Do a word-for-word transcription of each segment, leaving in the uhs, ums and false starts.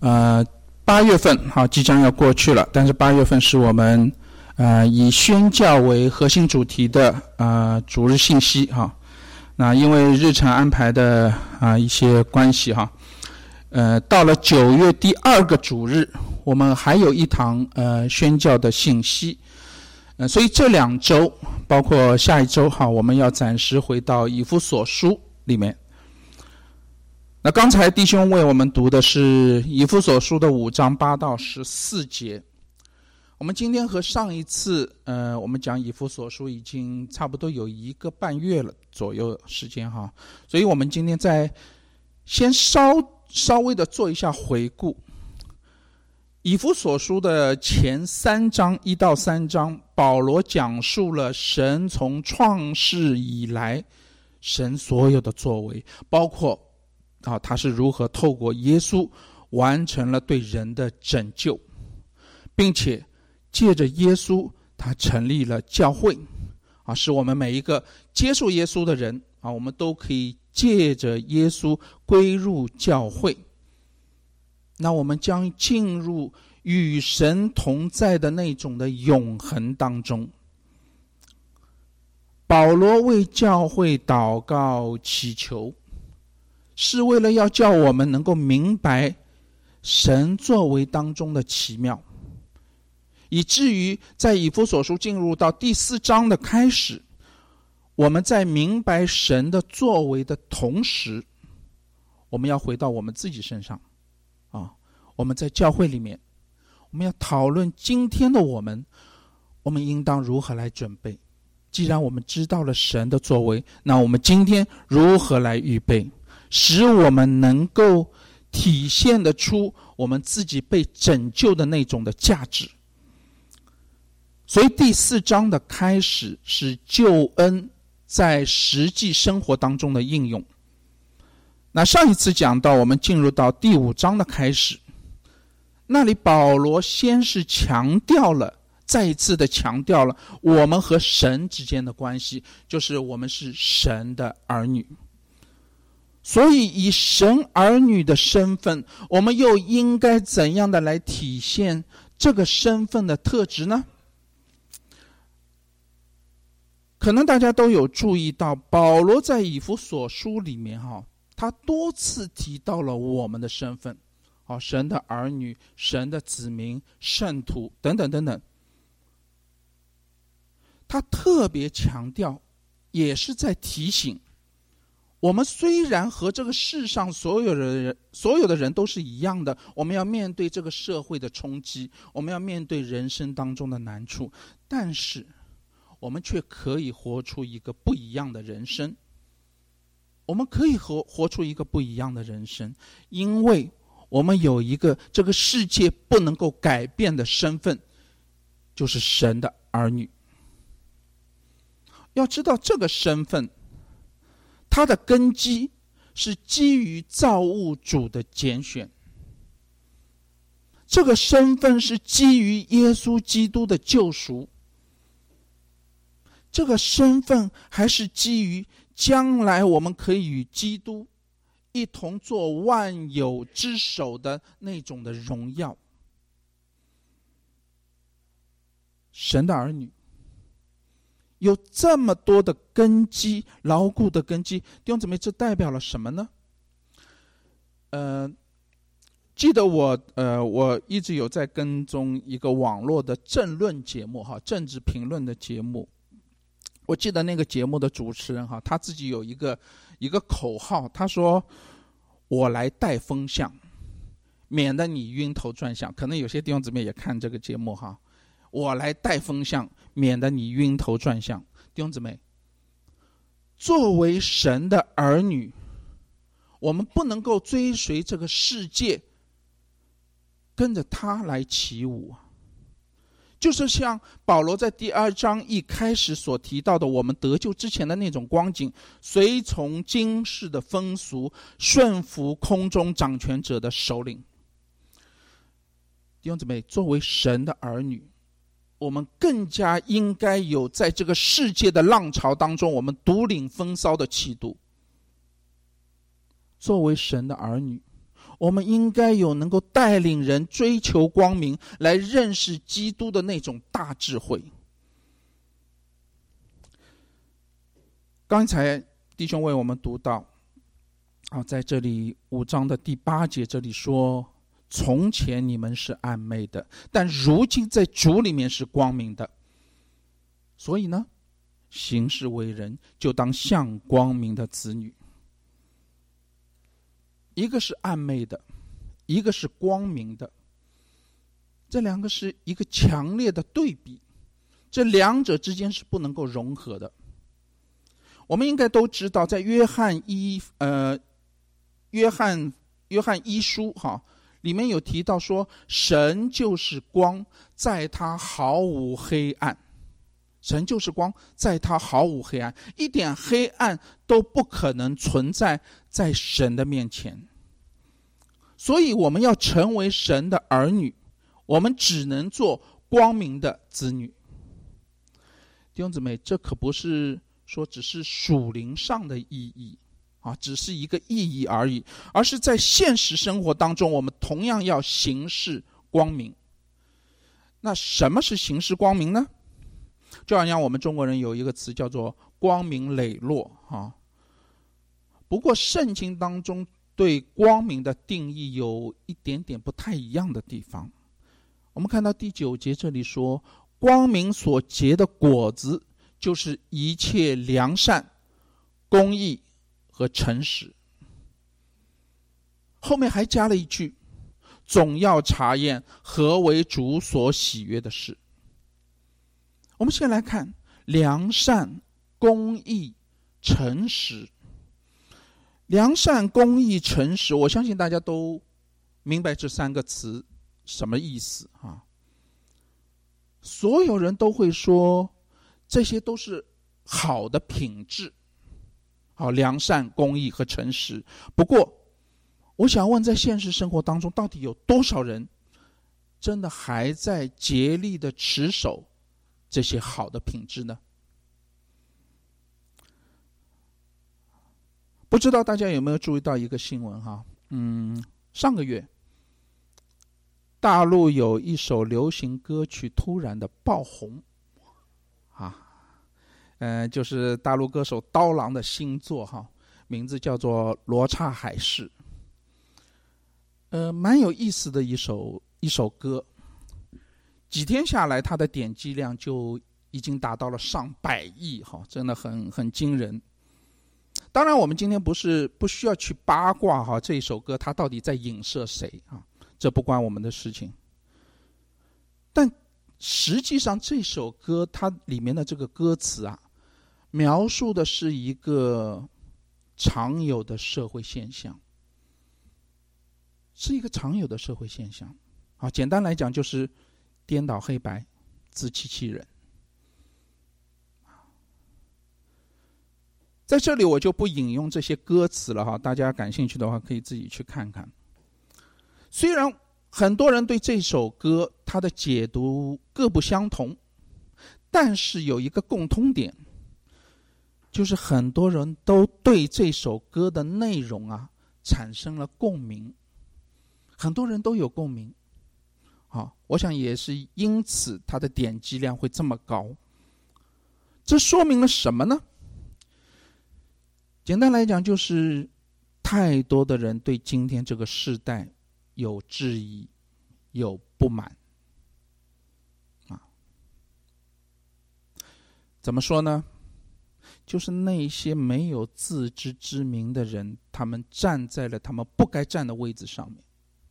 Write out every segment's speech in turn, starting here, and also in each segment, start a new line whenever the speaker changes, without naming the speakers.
呃，八月份好即将要过去了，但是八月份是我们呃以宣教为核心主题的呃主日信息哈。那因为日程安排的啊、呃、一些关系哈，呃，到了九月第二个主日，我们还有一堂呃宣教的信息，呃，所以这两周包括下一周哈，我们要暂时回到以弗所书里面。那刚才弟兄为我们读的是以弗所书的五章八到十四节。我们今天和上一次呃我们讲以弗所书已经差不多有一个半月了左右时间哈，所以我们今天再先稍稍微的做一下回顾。以弗所书的前三章一到三章，保罗讲述了神从创世以来神所有的作为，包括啊，他是如何透过耶稣完成了对人的拯救，并且借着耶稣他成立了教会啊，使我们每一个接受耶稣的人啊，我们都可以借着耶稣归入教会。那我们将进入与神同在的那种的永恒当中。保罗为教会祷告祈求，是为了要叫我们能够明白神作为当中的奇妙，以至于在以弗所书进入到第四章的开始，我们在明白神的作为的同时，我们要回到我们自己身上啊，我们在教会里面，我们要讨论今天的我们，我们应当如何来准备。既然我们知道了神的作为，那我们今天如何来预备，使我们能够体现得出我们自己被拯救的那种的价值。所以第四章的开始是救恩在实际生活当中的应用。那上一次讲到我们进入到第五章的开始，那里保罗先是强调了再一次的强调了我们和神之间的关系，就是我们是神的儿女。所以以神儿女的身份，我们又应该怎样的来体现这个身份的特质呢？可能大家都有注意到，保罗在以弗所书里面哈，他多次提到了我们的身份，啊，神的儿女、神的子民、圣徒等等等等。他特别强调，也是在提醒我们，虽然和这个世上所有的人所有的人都是一样的，我们要面对这个社会的冲击，我们要面对人生当中的难处，但是我们却可以活出一个不一样的人生。我们可以活活出一个不一样的人生，因为我们有一个这个世界不能够改变的身份，就是神的儿女。要知道这个身份，它的根基是基于造物主的拣选，这个身份是基于耶稣基督的救赎，这个身份还是基于将来我们可以与基督一同做万有之首的那种的荣耀。神的儿女有这么多的根基，牢固的根基，弟兄姊妹，这代表了什么呢？呃，记得我呃，我一直有在跟踪一个网络的政论节目哈，政治评论的节目。我记得那个节目的主持人哈，他自己有一个一个口号，他说：“我来带风向，免得你晕头转向。”可能有些弟兄姊妹也看这个节目哈。我来带风向，免得你晕头转向。弟兄姊妹，作为神的儿女，我们不能够追随这个世界，跟着他来起舞。就是像保罗在第二章一开始所提到的，我们得救之前的那种光景，随从今世的风俗，顺服空中掌权者的首领。弟兄姊妹，作为神的儿女，我们更加应该有在这个世界的浪潮当中，我们独领风骚的气度。作为神的儿女， 我们应该有能够带领人追求光明，来认识基督的那种大智慧。刚才弟兄为我们读到啊，在这里五章的第八节，这里说，从前你们是暗昧的，但如今在主里面是光明的。所以呢，行事为人就当像光明的子女。一个是暗昧的，一个是光明的，这两个是一个强烈的对比，这两者之间是不能够融合的。我们应该都知道，在约翰一呃约翰约翰一书哈里面有提到说，神就是光，在他毫无黑暗。神就是光，在他毫无黑暗，一点黑暗都不可能存在在神的面前。所以我们要成为神的儿女，我们只能做光明的子女。弟兄姊妹，这可不是说只是属灵上的意义啊，只是一个意义而已，而是在现实生活当中，我们同样要行事光明。那什么是行事光明呢？就好像我们中国人有一个词叫做光明磊落啊。不过圣经当中对光明的定义有一点点不太一样的地方。我们看到第九节这里说，光明所结的果子就是一切良善、公义和诚实。后面还加了一句，总要查验何为主所喜悦的事。我们先来看良善、公义、诚实。良善、公义、诚实，我相信大家都明白这三个词什么意思啊？所有人都会说这些都是好的品质，好，良善、公义和诚实。不过我想问，在现实生活当中，到底有多少人真的还在竭力的持守这些好的品质呢？不知道大家有没有注意到一个新闻哈？嗯，上个月大陆有一首流行歌曲突然的爆红啊，呃，就是大陆歌手刀郎的新作哈，名字叫做《罗刹海市》。呃，蛮有意思的一首一首歌，几天下来，它的点击量就已经达到了上百亿哈，真的很很惊人。当然，我们今天不是不需要去八卦哈，这一首歌它到底在影射谁啊？这不关我们的事情。但实际上，这首歌它里面的这个歌词啊，描述的是一个常有的社会现象，是一个常有的社会现象。啊，简单来讲就是颠倒黑白，自欺欺人。在这里我就不引用这些歌词了哈，大家感兴趣的话可以自己去看看。虽然很多人对这首歌它的解读各不相同，但是有一个共通点，就是很多人都对这首歌的内容啊产生了共鸣，很多人都有共鸣。好，我想也是因此它的点击量会这么高。这说明了什么呢？简单来讲，就是太多的人对今天这个时代有质疑，有不满啊。怎么说呢？就是那些没有自知之明的人，他们站在了他们不该站的位置上面，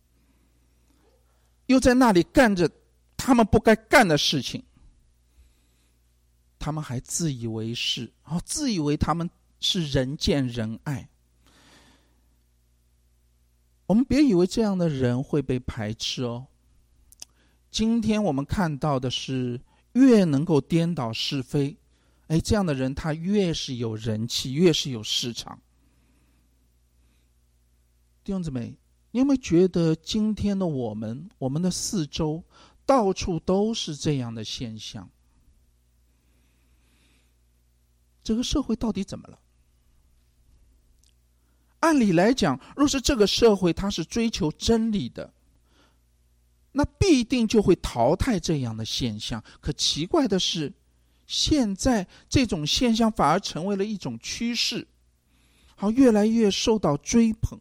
又在那里干着他们不该干的事情，他们还自以为是，哦，自以为他们是人见人爱。我们别以为这样的人会被排斥哦。今天我们看到的是，越能够颠倒是非，哎，这样的人他越是有人气，越是有市场。弟兄姊妹，你有没有觉得今天的我们，我们的四周到处都是这样的现象？这个社会到底怎么了？ 按理来讲，若是这个社会它是追求真理的，那必定就会淘汰这样的现象。可奇怪的是，现在这种现象反而成为了一种趋势，好，越来越受到追捧。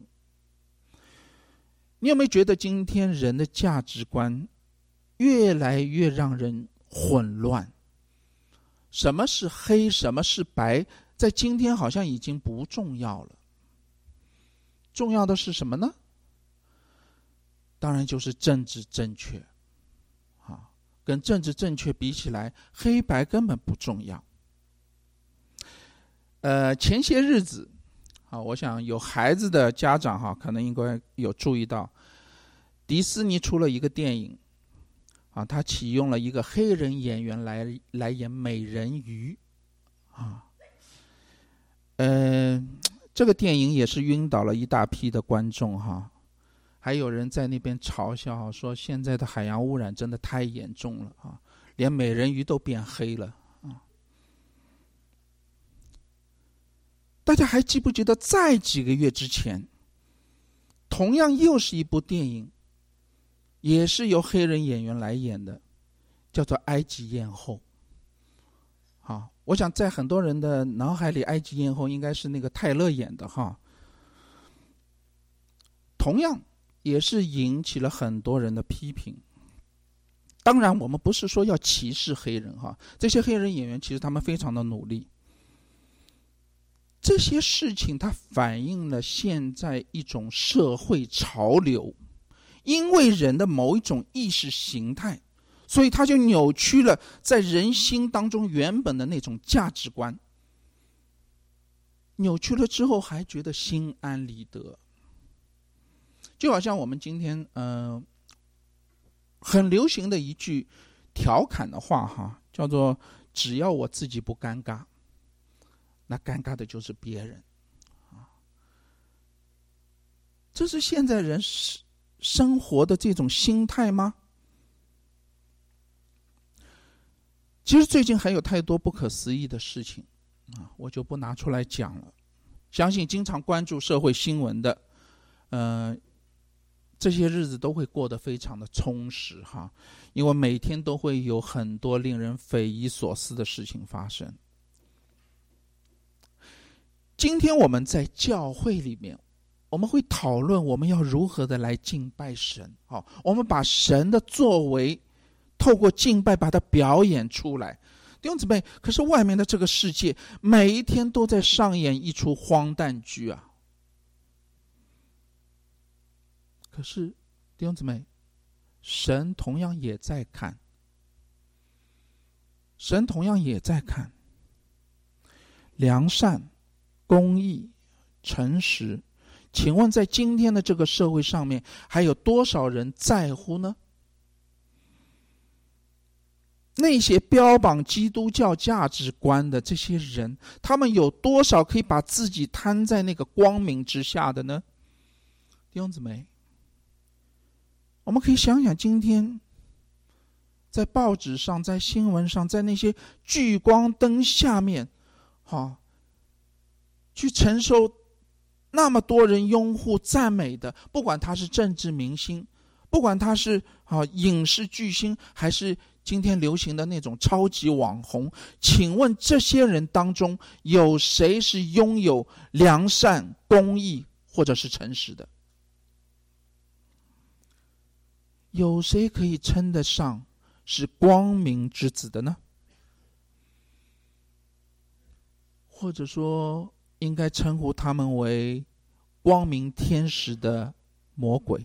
你有没有觉得今天人的价值观越来越让人混乱？什么是黑，什么是白，在今天好像已经不重要了。重要的是什么呢？当然就是政治正确。啊，跟政治正确比起来，黑白根本不重要。呃，前些日子，啊，我想有孩子的家长哈，可能应该有注意到，迪士尼出了一个电影，啊，他启用了一个黑人演员来来演美人鱼，啊，呃，这个电影也是晕倒了一大批的观众哈，还有人在那边嘲笑说，现在的海洋污染真的太严重了啊，连美人鱼都变黑了啊。大家还记不记得，在几个月之前，同样又是一部电影，也是由黑人演员来演的，叫做《埃及艳后》。好，我想在很多人的脑海里，《埃及艳后》应该是那个泰勒演的哈。同样也是引起了很多人的批评。当然，我们不是说要歧视黑人哈，这些黑人演员其实他们非常的努力。这些事情它反映了现在一种社会潮流，因为人的某一种意识形态，所以它就扭曲了在人心当中原本的那种价值观，扭曲了之后还觉得心安理得。就好像我们今天呃很流行的一句调侃的话哈，叫做只要我自己不尴尬，那尴尬的就是别人。这是现在人生活的这种心态吗？其实最近还有太多不可思议的事情啊，我就不拿出来讲了。相信经常关注社会新闻的，呃，这些日子都会过得非常的充实哈，因为每天都会有很多令人匪夷所思的事情发生。今天我们在教会里面，我们会讨论我们要如何的来敬拜神。好，我们把神的作为透过敬拜把它表演出来。弟兄姊妹，可是外面的这个世界每一天都在上演一出荒诞剧啊。可是弟兄姊妹，神同样也在看，神同样也在看。良善、公义、诚实，请问在今天的这个社会上面，还有多少人在乎呢？那些标榜基督教价值观的这些人，他们有多少可以把自己摊在那个光明之下的呢？弟兄姊妹，我们可以想想，今天在报纸上，在新闻上，在那些聚光灯下面，好，去承受那么多人拥护赞美的，不管他是政治明星，不管他是啊影视巨星，还是今天流行的那种超级网红，请问这些人当中有谁是拥有良善、公义或者是诚实的？有谁可以称得上是光明之子的呢？或者说应该称呼他们为光明天使的魔鬼？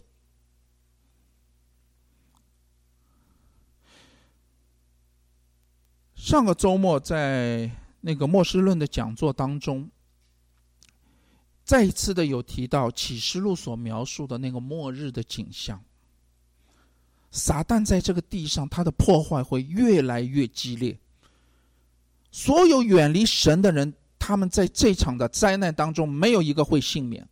上个周末在那个末世论的讲座当中，再一次的有提到启示录所描述的那个末日的景象。撒旦在这个地上，他的破坏会越来越激烈。所有远离神的人，他们在这场的灾难当中，没有一个会幸免。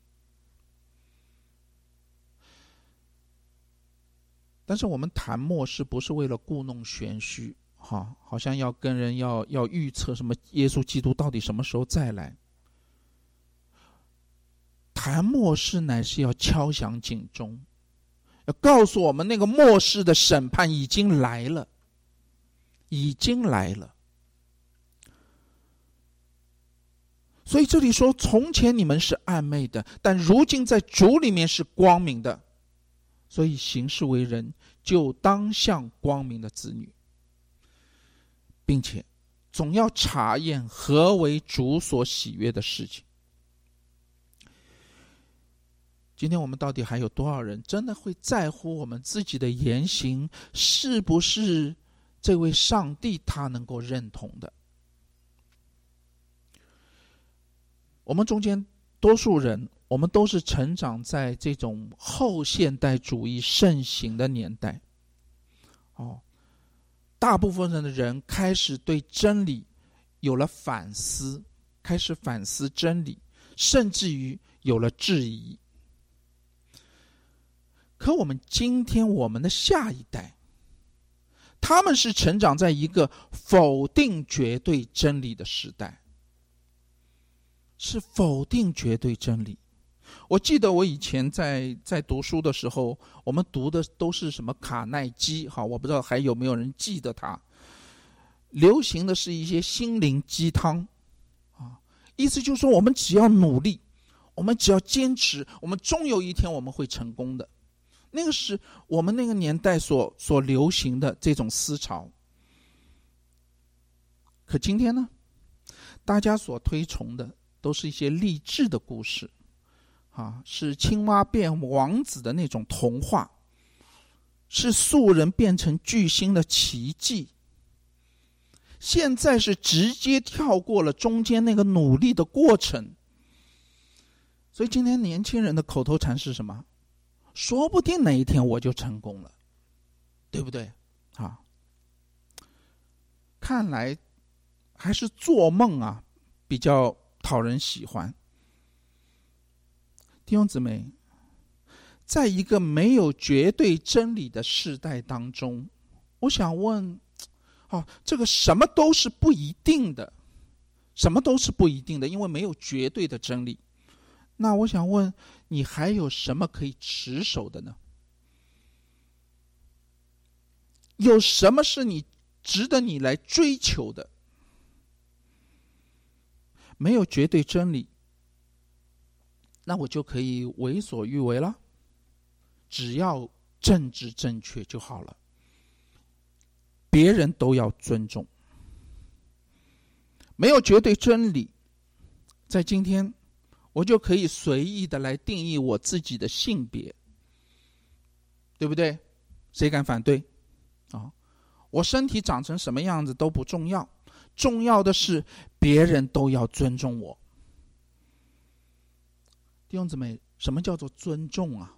但是我们谈末世不是为了故弄玄虚，哈，好像要跟人要要预测什么耶稣基督到底什么时候再来。 谈末世乃是要敲响警钟，要告诉我们那个末世的审判已经来了，已经来了。所以这里说，从前你们是暗昧的，但如今在主里面是光明的，所以行事为人就当像光明的子女，并且总要查验何为主所喜悦的事情。今天我们到底还有多少人真的会在乎我们自己的言行是不是这位上帝他能够认同的？我们中间多数人，我们都是成长在这种后现代主义盛行的年代。哦，大部分的人开始对真理有了反思，开始反思真理，甚至于有了质疑。可我们今天我们的下一代，他们是成长在一个否定绝对真理的时代，是否定绝对真理。我记得我以前在在读书的时候，我们读的都是什么卡耐基，好，我不知道还有没有人记得他。流行的是一些心灵鸡汤啊，意思就是说，我们只要努力，我们只要坚持，我们终有一天我们会成功的。那个是我们那个年代所所流行的这种思潮。可今天呢，大家所推崇的都是一些励志的故事啊，是青蛙变王子的那种童话，是素人变成巨星的奇迹。现在是直接跳过了中间那个努力的过程。所以今天年轻人的口头禅是什么？说不定哪一天我就成功了，对不对啊？看来还是做梦啊比较讨人喜欢。弟兄姊妹，在一个没有绝对真理的世代当中，我想问，哦，这个什么都是不一定的，什么都是不一定的，因为没有绝对的真理。那我想问，你还有什么可以持守的呢？有什么是你值得你来追求的？没有绝对真理，那我就可以为所欲为了，只要政治正确就好了，别人都要尊重。没有绝对真理，在今天我就可以随意的来定义我自己的性别，对不对？谁敢反对啊？我身体长成什么样子都不重要，重要的是别人都要尊重我。弟兄姊妹，什么叫做尊重啊？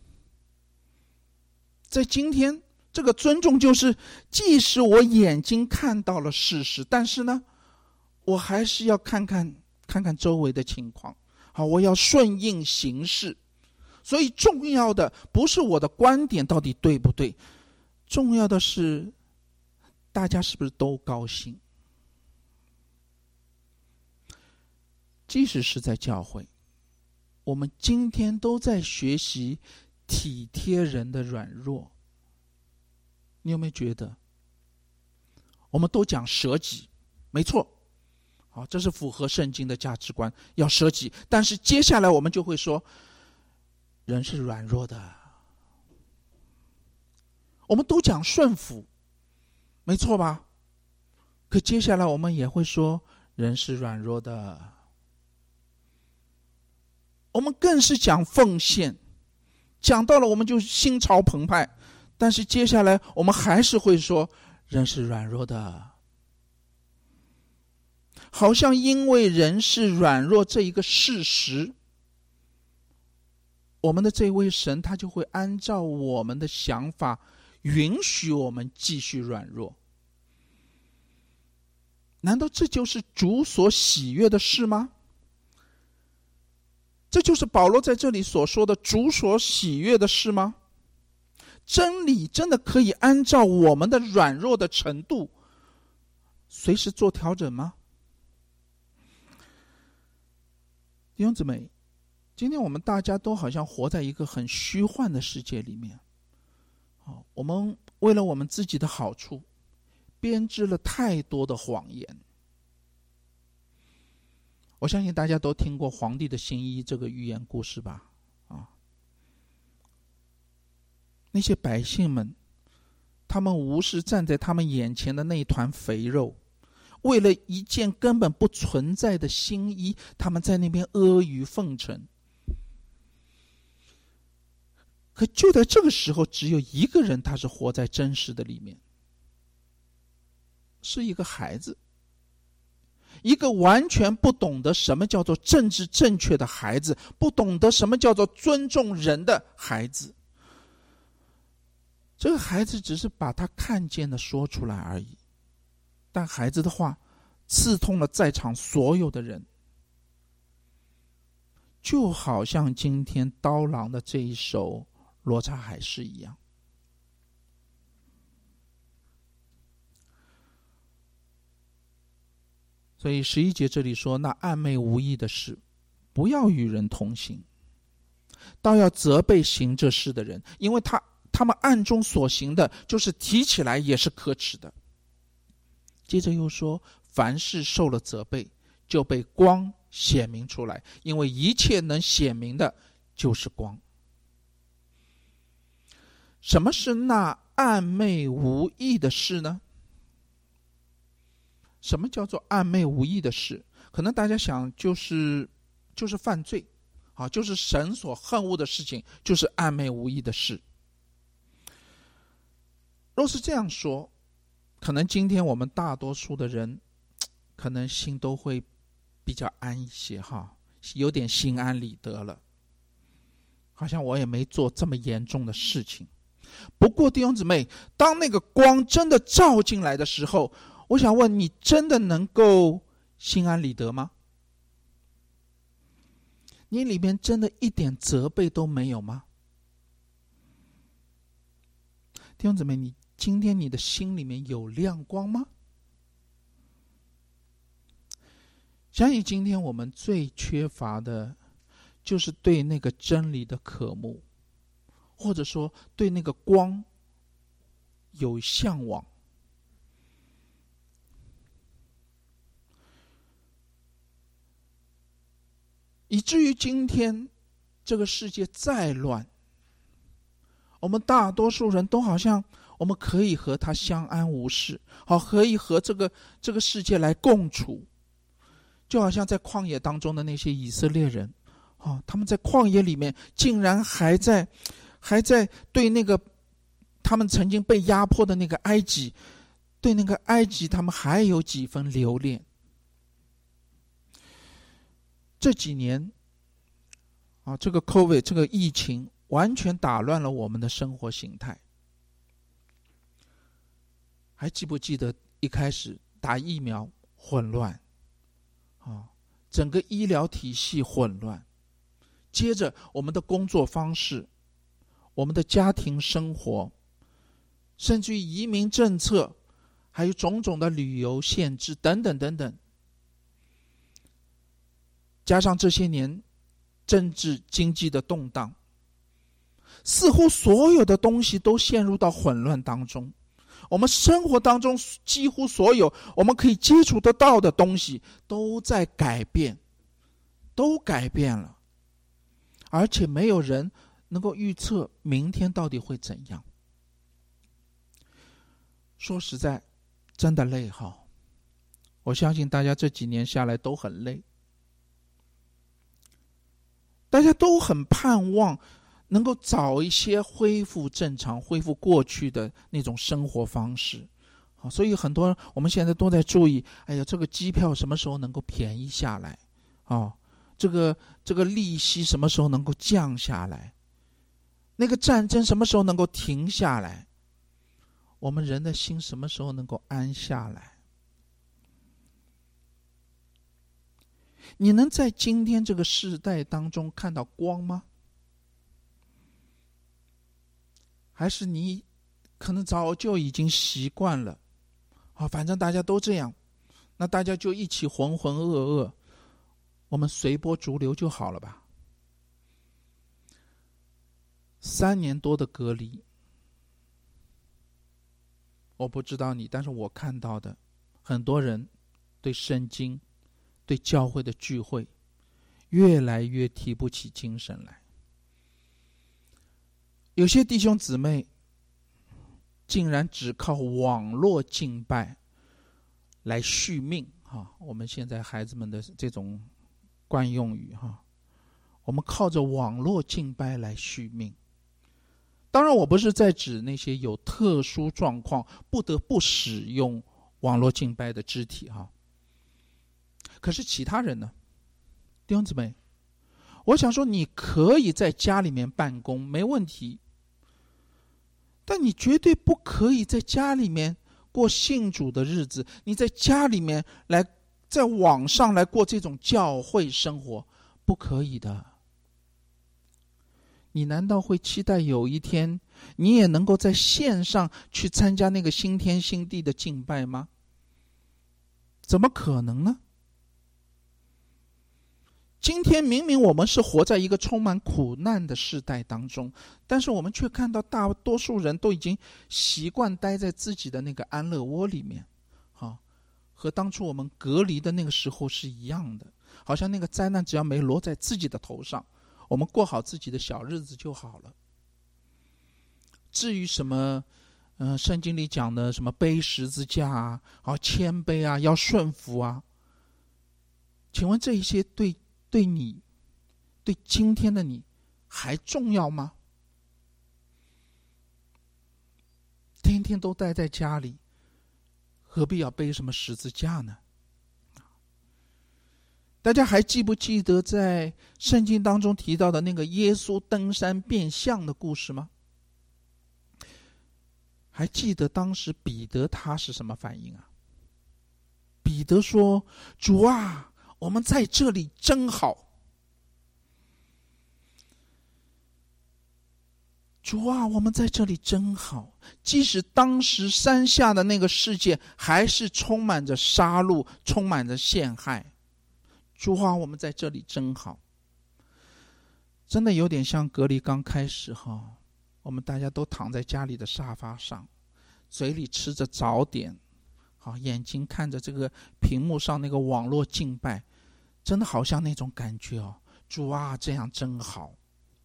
在今天，这个尊重就是，即使我眼睛看到了事实，但是呢，我还是要看看看看周围的情况。好，我要顺应形势。所以重要的不是我的观点到底对不对，重要的是大家是不是都高兴。即使是在教会，我们今天都在学习体贴人的软弱。你有没有觉得我们都讲舍己？没错，好，这是符合圣经的价值观，要舍己。但是接下来我们就会说，人是软弱的。我们都讲顺服，没错吧？可接下来我们也会说，人是软弱的。我们更是讲奉献，讲到了我们就心潮澎湃。但是接下来我们还是会说，人是软弱的。好像因为人是软弱这一个事实，我们的这位神他就会按照我们的想法允许我们继续软弱。难道这就是主所喜悦的事吗？这就是保罗在这里所说的主所喜悦的事吗？真理真的可以按照我们的软弱的程度随时做调整吗？弟兄姊妹， 今天我们大家都好像活在一个很虚幻的世界里面。我们为了我们自己的好处，编织了太多的谎言。我相信大家都听过皇帝的新衣这个寓言故事吧？啊，那些百姓们，他们无视站在他们眼前的那一团肥肉，为了一件根本不存在的新衣，他们在那边阿谀奉承。可就在这个时候，只有一个人他是活在真实的里面，是一个孩子，一个完全不懂得什么叫做政治正确的孩子，不懂得什么叫做尊重人的孩子。这个孩子只是把他看见的说出来而已，但孩子的话刺痛了在场所有的人，就好像今天刀郎的这一首罗刹海市一样。所以十一节这里说，那暧昧无益的事，不要与人同行，倒要责备行这事的人，因为他他们暗中所行的，就是提起来也是可耻的。接着又说，凡事受了责备，就被光显明出来，因为一切能显明的就是光。什么是那暧昧无益的事呢？什么叫做暧昧无益的事？可能大家想就是就是犯罪啊，就是神所恨恶的事情，就是暧昧无益的事。若是这样说，可能今天我们大多数的人可能心都会比较安一些哈，有点心安理得了，好像我也没做这么严重的事情。不过弟兄姊妹，当那个光真的照进来的时候，我想问你，真的能够心安理得吗？你里面真的一点责备都没有吗？弟兄姊妹，你今天你的心里面有亮光吗？相信今天我们最缺乏的就是对那个真理的渴慕，或者说对那个光有向往。以至于今天这个世界再乱，我们大多数人都好像我们可以和他相安无事，好，可以和这个这个世界来共处。就好像在旷野当中的那些以色列人，哦，他们在旷野里面竟然还在还在对那个他们曾经被压迫的那个埃及，对那个埃及他们还有几分留恋。这几年啊，这个 COVID 这个疫情完全打乱了我们的生活形态。还记不记得一开始打疫苗混乱啊，整个医疗体系混乱，接着我们的工作方式，我们的家庭生活，甚至于移民政策，还有种种的旅游限制等等等等，加上这些年政治经济的动荡，似乎所有的东西都陷入到混乱当中。我们生活当中几乎所有我们可以接触得到的东西都在改变，都改变了，而且没有人能够预测明天到底会怎样。说实在，真的累哈，我相信大家这几年下来都很累，大家都很盼望能够早一些恢复正常，恢复过去的那种生活方式。所以很多人我们现在都在注意，哎呀，这个机票什么时候能够便宜下来，哦，这个这个利息什么时候能够降下来，那个战争什么时候能够停下来，我们人的心什么时候能够安下来。你能在今天这个世代当中看到光吗？还是你可能早就已经习惯了啊，反正大家都这样，那大家就一起浑浑噩噩，我们随波逐流就好了吧。 三年多的隔离，我不知道你，但是我看到的很多人对圣经、对教会的聚会越来越提不起精神来。有些弟兄姊妹竟然只靠网络敬拜来续命哈，我们现在孩子们的这种惯用语哈，我们靠着网络敬拜来续命。当然我不是在指那些有特殊状况不得不使用网络敬拜的肢体哈。可是其他人呢？弟兄姊妹，我想说你可以在家里面办公没问题，但你绝对不可以在家里面过信主的日子，你在家里面来在网上来过这种教会生活，不可以的。你难道会期待有一天你也能够在线上去参加那个新天新地的敬拜吗？怎么可能呢？今天明明我们是活在一个充满苦难的世代当中，但是我们却看到大多数人都已经习惯待在自己的那个安乐窝里面，啊，和当初我们隔离的那个时候是一样的，好像那个灾难只要没落在自己的头上，我们过好自己的小日子就好了。至于什么呃，圣经里讲的什么背十字架啊，啊谦卑啊，要顺服啊，请问这一些对对你对今天的你还重要吗？天天都待在家里，何必要背什么十字架呢？大家还记不记得在圣经当中提到的那个耶稣登山变相的故事吗？还记得当时彼得他是什么反应啊？彼得说：主啊，我们在这里真好。主啊，我们在这里真好。即使当时山下的那个世界还是充满着杀戮，充满着陷害，主啊，我们在这里真好。真的有点像隔离刚开始哈，我们大家都躺在家里的沙发上，嘴里吃着早点，好，眼睛看着这个屏幕上那个网络敬拜，真的好像那种感觉哦，主啊，这样真好。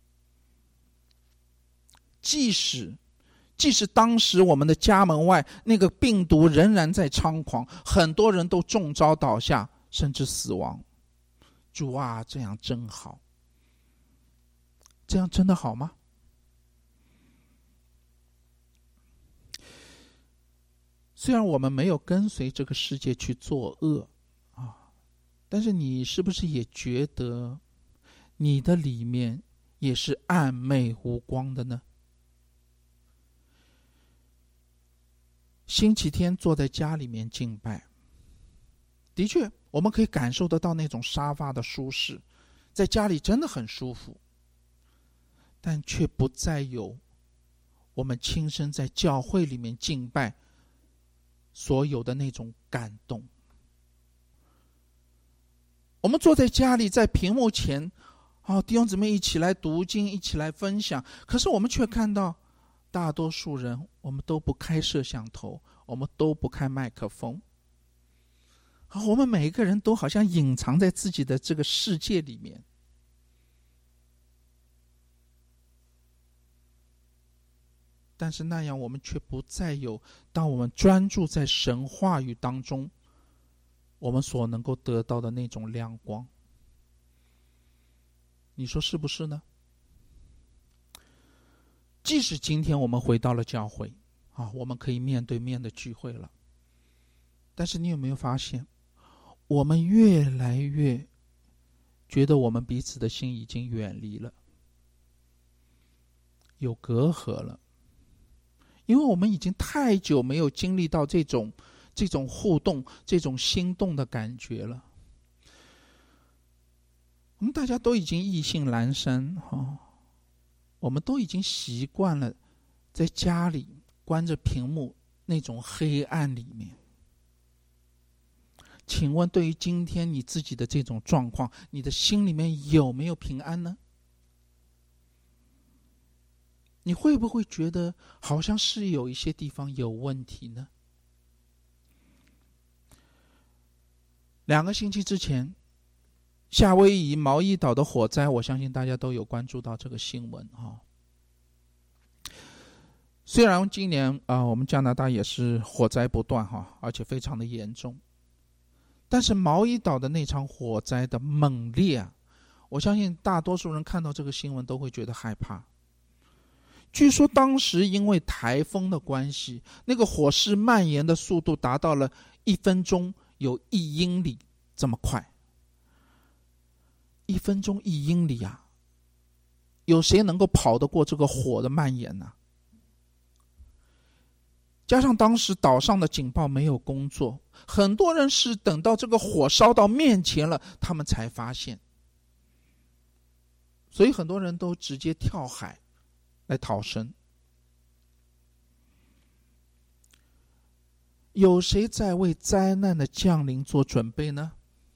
即使即使当时我们的家门外那个病毒仍然在猖狂，很多人都中招倒下，甚至死亡，主啊，这样真好。这样真的好吗？虽然我们没有跟随这个世界去作恶啊，但是你是不是也觉得你的里面也是暗昧无光的呢？星期天坐在家里面敬拜，的确我们可以感受得到那种沙发的舒适，在家里真的很舒服，但却不再有我们亲身在教会里面敬拜所有的那种感动。我们坐在家里，在屏幕前，哦，弟兄姊妹一起来读经，一起来分享，可是我们却看到大多数人，我们都不开摄像头，我们都不开麦克风，我们每一个人都好像隐藏在自己的这个世界里面。但是那样我们却不再有，当我们专注在神话语当中，我们所能够得到的那种亮光。你说是不是呢？即使今天我们回到了教会啊，我们可以面对面的聚会了，但是你有没有发现，我们越来越觉得我们彼此的心已经远离了，有隔阂了，因为我们已经太久没有经历到这种这种互动，这种心动的感觉了。我们大家都已经意兴阑珊，哦，我们都已经习惯了在家里关着屏幕那种黑暗里面。请问对于今天你自己的这种状况，你的心里面有没有平安呢？ 你会不会觉得好像是有一些地方有问题呢？两个星期之前，夏威夷毛伊岛的火灾，我相信大家都有关注到这个新闻啊。虽然今年啊、呃，我们加拿大也是火灾不断哈，而且非常的严重，但是毛伊岛的那场火灾的猛烈啊，我相信大多数人看到这个新闻都会觉得害怕。据说当时因为台风的关系，那个火势蔓延的速度达到了一分钟有一英里这么快。一分钟一英里啊，有谁能够跑得过这个火的蔓延呢、啊？加上当时岛上的警报没有工作，很多人是等到这个火烧到面前了，他们才发现。所以很多人都直接跳海来逃生。有谁在为灾难的降临做准备呢？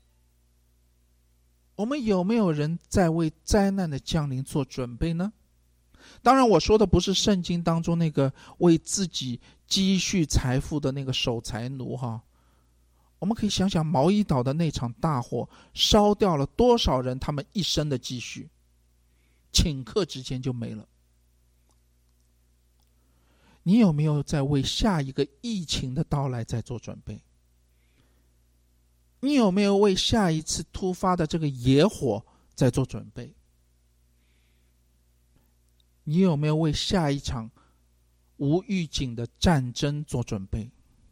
我们有没有人在为灾难的降临做准备呢？当然我说的不是圣经当中那个为自己积蓄财富的那个守财奴哈。我们可以想想毛伊岛的那场大火烧掉了多少人他们一生的积蓄，顷刻之间就没了。你有没有在为下一个疫情的到来在做准备？你有没有为下一次突发的这个野火在做准备？你有没有为下一场无预警的战争做准备？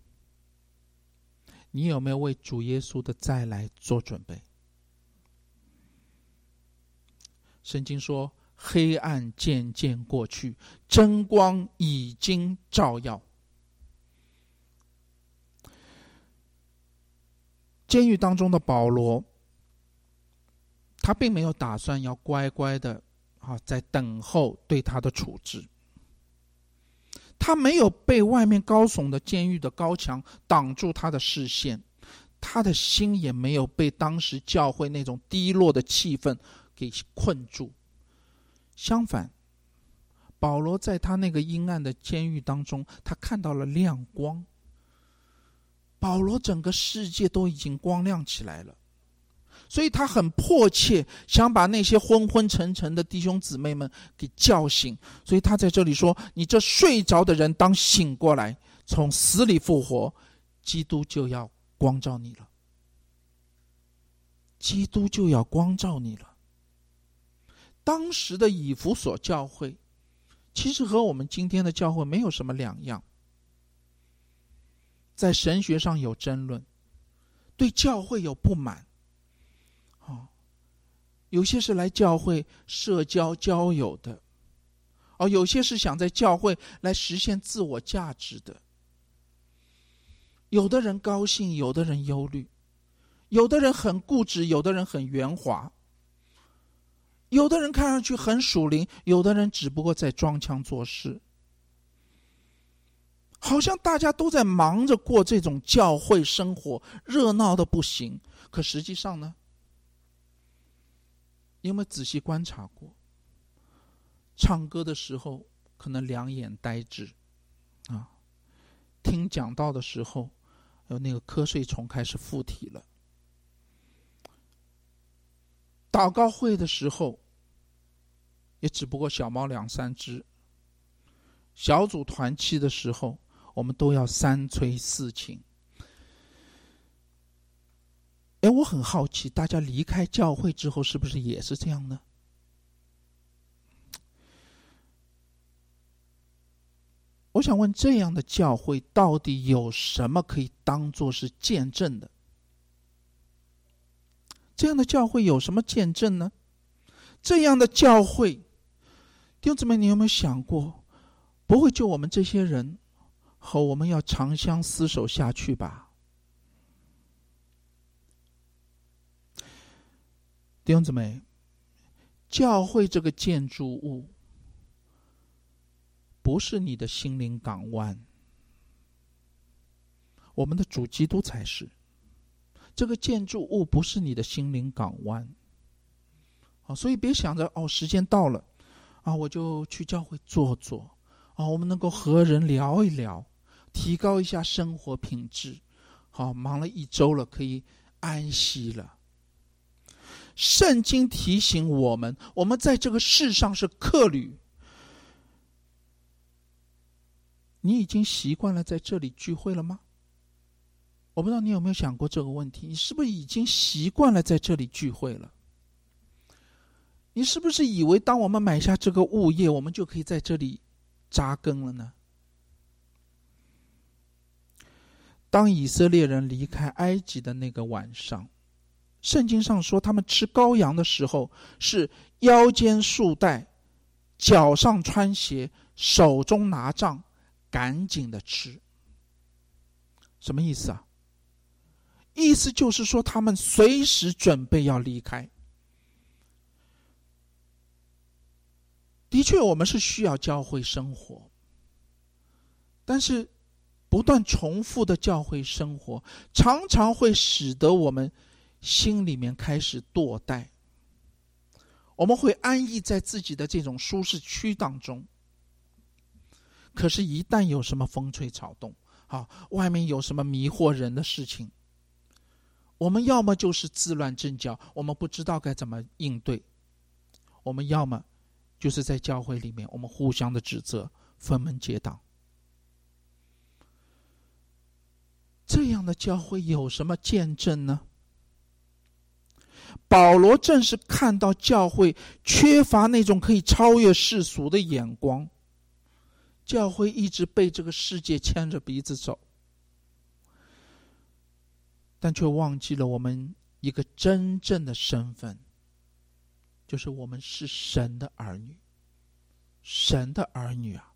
你有没有为主耶稣的再来做准备？圣经说，黑暗渐渐过去，真光已经照耀。监狱当中的保罗，他并没有打算要乖乖的啊，在等候对他的处置。他没有被外面高耸的监狱的高墙挡住他的视线，他的心也没有被当时教会那种低落的气氛给困住。相反，保罗在他那个阴暗的监狱当中，他看到了亮光。保罗整个世界都已经光亮起来了，所以他很迫切想把那些昏昏沉沉的弟兄姊妹们给叫醒。所以他在这里说，你这睡着的人当醒过来，从死里复活，基督就要光照你了。基督就要光照你了。当时的以弗所教会其实和我们今天的教会没有什么两样，在神学上有争论，对教会有不满、哦、有些是来教会社交交友的、哦、有些是想在教会来实现自我价值的。有的人高兴，有的人忧虑，有的人很固执，有的人很圆滑，有的人看上去很属灵，有的人只不过在装腔作势。好像大家都在忙着过这种教会生活，热闹的不行。可实际上呢，你有没有仔细观察过？唱歌的时候可能两眼呆滞啊，听讲道的时候有那个瞌睡虫开始附体了，祷告会的时候也只不过小猫两三只，小组团契的时候我们都要三催四请。哎，我很好奇，大家离开教会之后是不是也是这样呢？我想问，这样的教会到底有什么可以当作是见证的？这样的教会有什么见证呢？这样的教会，弟兄姊妹，你有没有想过，不会就我们这些人和我们要长相厮守下去吧？弟兄姊妹，教会这个建筑物不是你的心灵港湾，我们的主基督才是。这个建筑物不是你的心灵港湾、哦、所以别想着哦，时间到了啊，我就去教会坐坐啊，我们能够和人聊一聊，提高一下生活品质。好，忙了一周了，可以安息了。圣经提醒我们，我们在这个世上是客旅。你已经习惯了在这里聚会了吗？我不知道你有没有想过这个问题，你是不是已经习惯了在这里聚会了？你是不是以为当我们买下这个物业，我们就可以在这里扎根了呢？当以色列人离开埃及的那个晚上，圣经上说他们吃羔羊的时候是腰间束带，脚上穿鞋，手中拿杖，赶紧的吃。什么意思啊？意思就是说他们随时准备要离开。的确我们是需要教会生活，但是不断重复的教会生活常常会使得我们心里面开始堕怠，我们会安逸在自己的这种舒适区当中。可是一旦有什么风吹草动，啊，外面有什么迷惑人的事情，我们要么就是自乱阵脚，我们不知道该怎么应对，我们要么就是在教会里面我们互相的指责，分门结党。这样的教会有什么见证呢？保罗正是看到教会缺乏那种可以超越世俗的眼光，教会一直被这个世界牵着鼻子走，但却忘记了我们一个真正的身份，就是我们是神的儿女。神的儿女啊，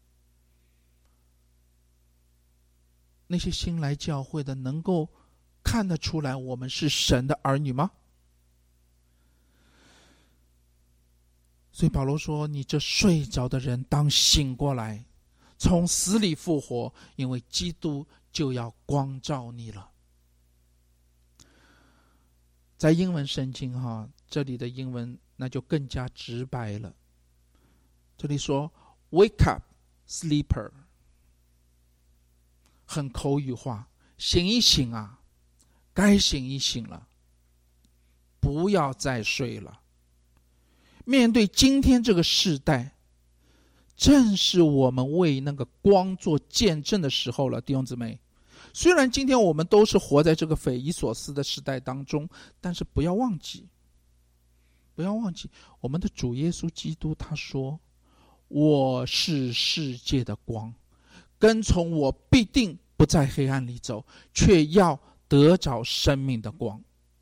那些新来教会的能够看得出来我们是神的儿女吗？所以保罗说，你这睡着的人当醒过来，从死里复活，因为基督就要光照你了。在英文圣经哈，这里的英文那就更加直白了。这里说 wake up sleeper， 很口语化，醒一醒啊，该醒一醒了，不要再睡了。面对今天这个世代，正是我们为那个光做见证的时候了，弟兄姊妹。虽然今天我们都是活在这个匪夷所思的时代当中，但是不要忘记，不要忘记我们的主耶稣基督他说，我是世界的光，跟从我必定不在黑暗里走，却要得着生命的光。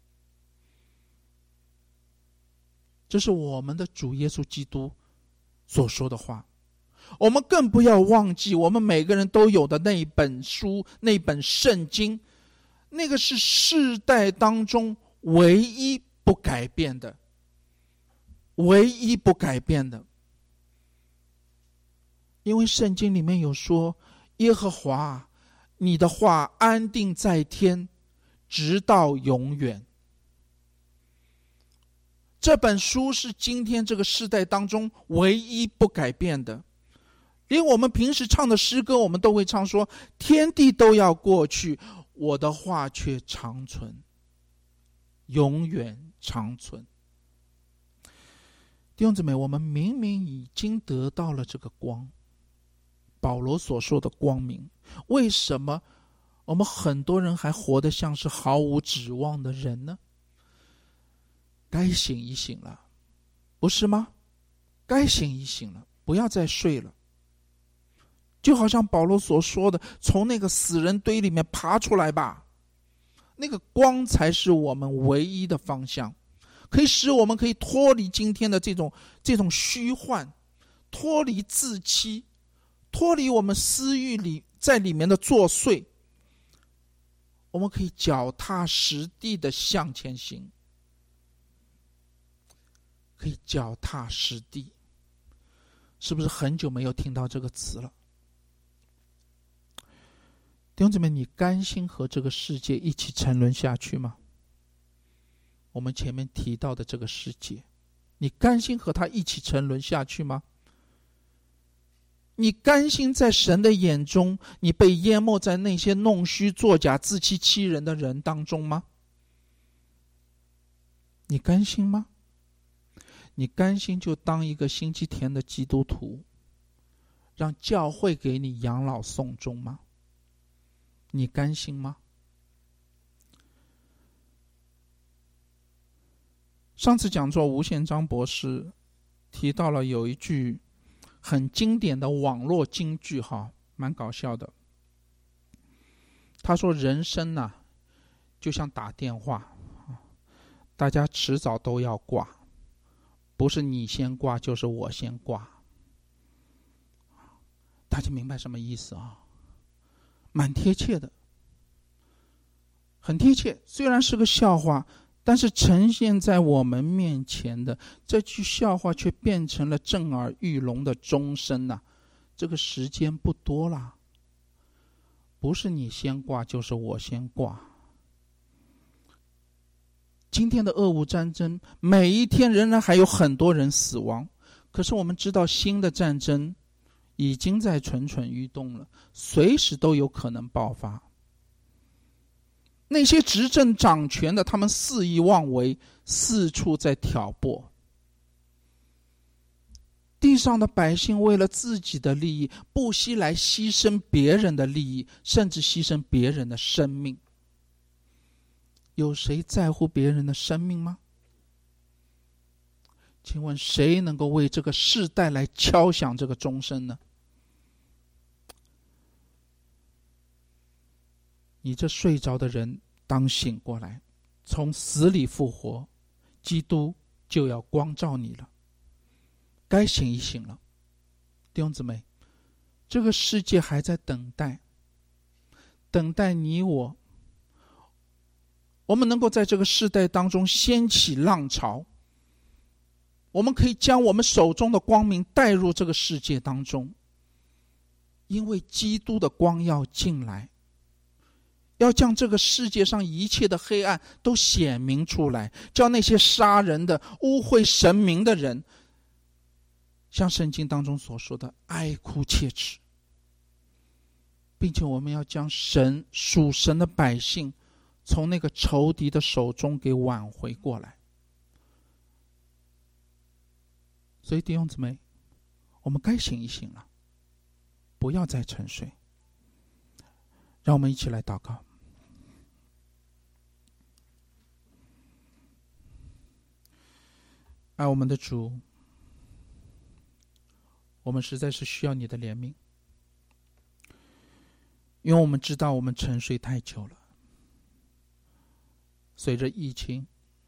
这是我们的主耶稣基督所说的话。我们更不要忘记我们每个人都有的那一本书，那本圣经，那个是世代当中唯一不改变的，唯一不改变的。因为圣经里面有说，耶和华你的话安定在天，直到永远。这本书是今天这个世代当中唯一不改变的。连我们平时唱的诗歌，我们都会唱说，天地都要过去，我的话却长存，永远长存。弟兄姊妹，我们明明已经得到了这个光，保罗所说的光明，为什么我们很多人还活得像是毫无指望的人呢？该醒一醒了，不是吗？该醒一醒了，不要再睡了。就好像保罗所说的，从那个死人堆里面爬出来吧，那个光才是我们唯一的方向，可以使我们可以脱离今天的这种这种虚幻，脱离自欺，脱离我们私欲里在里面的作祟，我们可以脚踏实地的向前行，可以脚踏实地。是不是很久没有听到这个词了？弟兄姊妹，你甘心和这个世界一起沉沦下去吗？我们前面提到的这个世界， 你甘心和他一起沉沦下去吗？你甘心在神的眼中，你被淹没在那些弄虚作假、自欺欺人的人当中吗？你甘心吗？你甘心就当一个星期天的基督徒，让教会给你养老送终吗？你甘心吗？上次讲座，吴宪章博士提到了有一句很经典的网络金句，哈，蛮搞笑的。他说：“人生啊，就像打电话，大家迟早都要挂，不是你先挂，就是我先挂。”大家明白什么意思啊？蛮贴切的，很贴切。虽然是个笑话，但是呈现在我们面前的这句笑话却变成了震耳欲聋的钟声啊！这个时间不多了，不是你先挂，就是我先挂。今天的俄乌战争，每一天仍然还有很多人死亡，可是我们知道新的战争已经在蠢蠢欲动了，随时都有可能爆发。那些执政掌权的，他们肆意妄为，四处在挑拨。地上的百姓为了自己的利益，不惜来牺牲别人的利益，甚至牺牲别人的生命。有谁在乎别人的生命吗？请问谁能够为这个世代来敲响这个钟声呢？你这睡着的人当醒过来，从死里复活，基督就要光照你了，该醒一醒了。弟兄姊妹，这个世界还在等待，等待你我，我们能够在这个世代当中掀起浪潮，我们可以将我们手中的光明带入这个世界当中，因为基督的光要进来，要将这个世界上一切的黑暗都显明出来，叫那些杀人的、污秽神明的人，像圣经当中所说的哀哭切齿，并且我们要将神属神的百姓从那个仇敌的手中给挽回过来。所以弟兄姊妹，我们该醒一醒了，不要再沉睡。让我们一起来祷告。爱我们的主，我们实在是需要你的怜悯，因为我们知道我们沉睡太久了。随着疫情，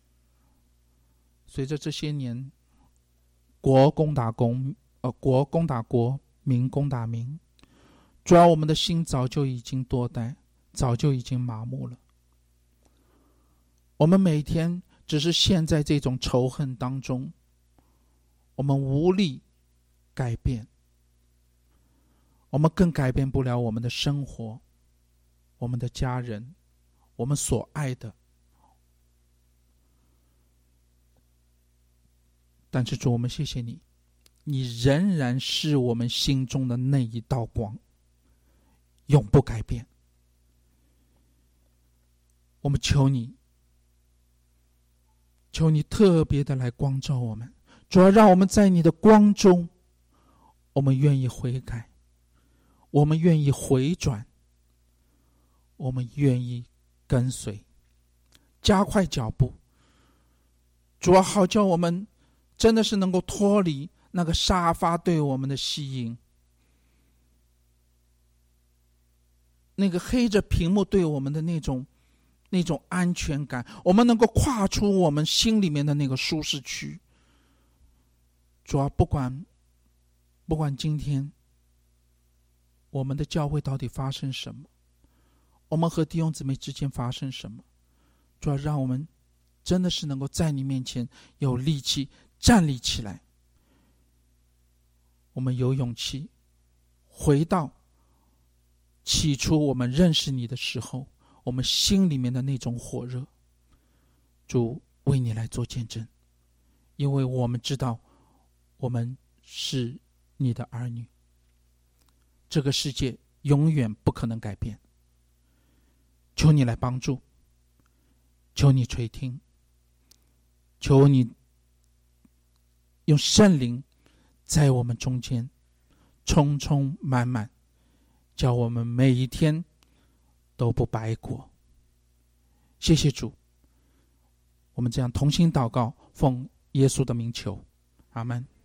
随着这些年国攻打公，呃，国攻打国，民攻打民，主要我们的心早就已经堕呆，早就已经麻木了。我们每天只是陷在这种仇恨当中，我们无力改变，我们更改变不了我们的生活，我们的家人，我们所爱的。但是主，我们谢谢你，你仍然是我们心中的那一道光，永不改变。我们求你，求你特别的来光照我们，主要让我们在你的光中，我们愿意悔改，我们愿意回转，我们愿意跟随，加快脚步。主要好叫我们真的是能够脱离那个沙发对我们的吸引，那个黑着屏幕对我们的那种那种安全感，我们能够跨出我们心里面的那个舒适区。主要不管不管今天我们的教会到底发生什么，我们和弟兄姊妹之间发生什么，主要让我们真的是能够在你面前有力气站立起来，我们有勇气回到起初我们认识你的时候，我们心里面的那种火热。主，为你来做见证， 因为我们知道我们是你的儿女。这个世界永远不可能改变，求你来帮助，求你垂听，求你用圣灵在我们中间充充满满，叫我们每一天都不白过。谢谢主，我们这样同心祷告，奉耶稣的名求，阿们。